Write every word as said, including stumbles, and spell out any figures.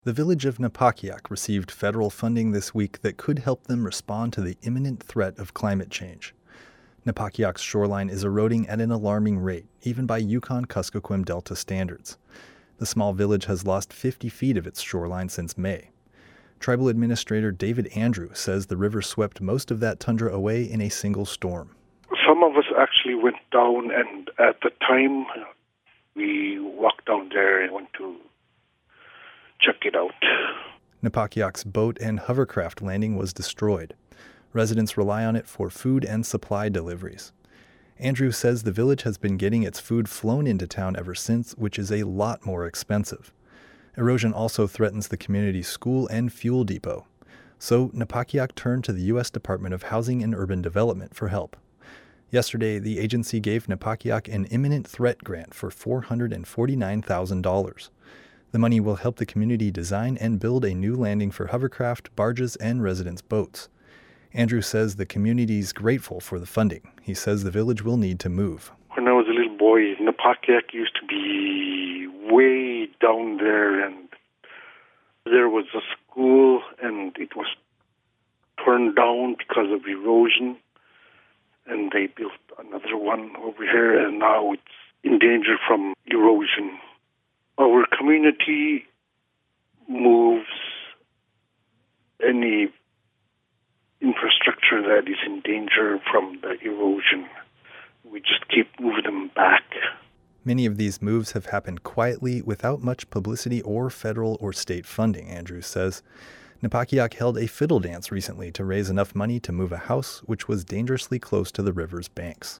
The village of Napakiak received federal funding this week that could help them respond to the imminent threat of climate change. Napakiak's shoreline is eroding at an alarming rate, even by Yukon-Kuskokwim Delta standards. The small village has lost fifty feet of its shoreline since May. Tribal Administrator David Andrew says the river swept most of that tundra away in a single storm. Some of us actually went down, and at the time, we walked down there and went to check it out. Napakiak's boat and hovercraft landing was destroyed. Residents rely on it for food and supply deliveries. Andrew says the village has been getting its food flown into town ever since, which is a lot more expensive. Erosion also threatens the community's school and fuel depot. So Napakiak turned to the U S Department of Housing and Urban Development for help. Yesterday, the agency gave Napakiak an imminent threat grant for four hundred forty-nine thousand dollars. The money will help the community design and build a new landing for hovercraft, barges, and residents' boats. Andrew says the community's grateful for the funding. He says the village will need to move. When I was a little boy, Napakiak used to be way down there, and there was a school, and it was torn down because of erosion, and they built another one over here, and now it's in danger from erosion. Our community moves any infrastructure that is in danger from the erosion. We just keep moving them back. Many of these moves have happened quietly without much publicity or federal or state funding, Andrews says. Napakiak held a fiddle dance recently to raise enough money to move a house which was dangerously close to the river's banks.